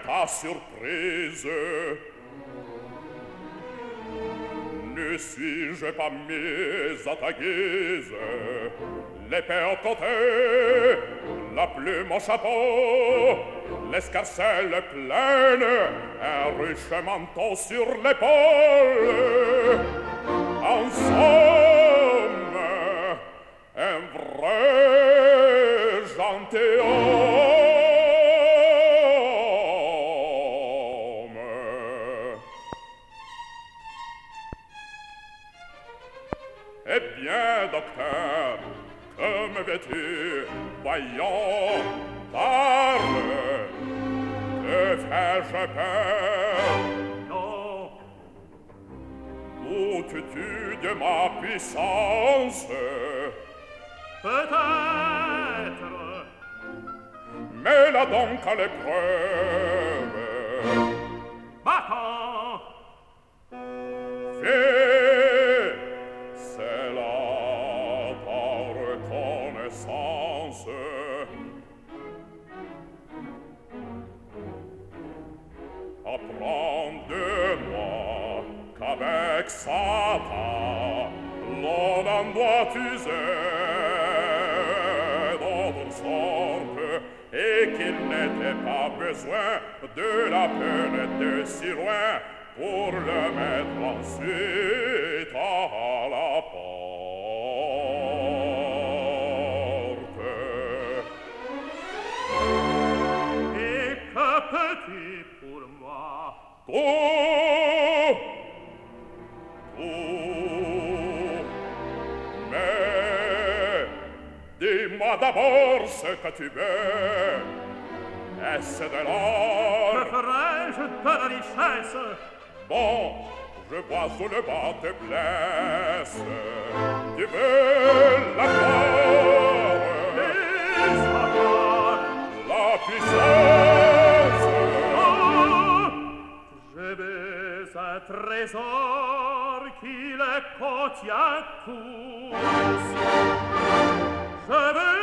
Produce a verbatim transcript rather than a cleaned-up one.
ta surprise. Ne suis-je pas mis à ta guise? L'épée au côté, la plume au chapeau, l'escarcelle pleine, un riche manteau sur l'épaule. En somme, un vrai gentilhomme. Eh bien, docteur, comme veux-tu? Voyons, parle. Te fais-je peur? Non. Doutes-tu de ma puissance? Peut-être. Mets-la donc à l'épreuve. Va-t'en. Fais, c'est là ta reconnaissance. Apprends de moi qu'avec Satan, l'on en doit user d'autres sortes, et qu'il n'était pas besoin de la peine de si loin pour le mettre ensuite à la porte. Et que peux-tu pour moi? Tout, tout, mais dis-moi d'abord ce que tu veux. Est-ce de l'or? Que ferais-je de la richesse? Bon, je vois où le bas te blesse. Tu veux la gloire, Les savoirs. la puissance. Oh, je veux un trésor qui les contient tous. Je veux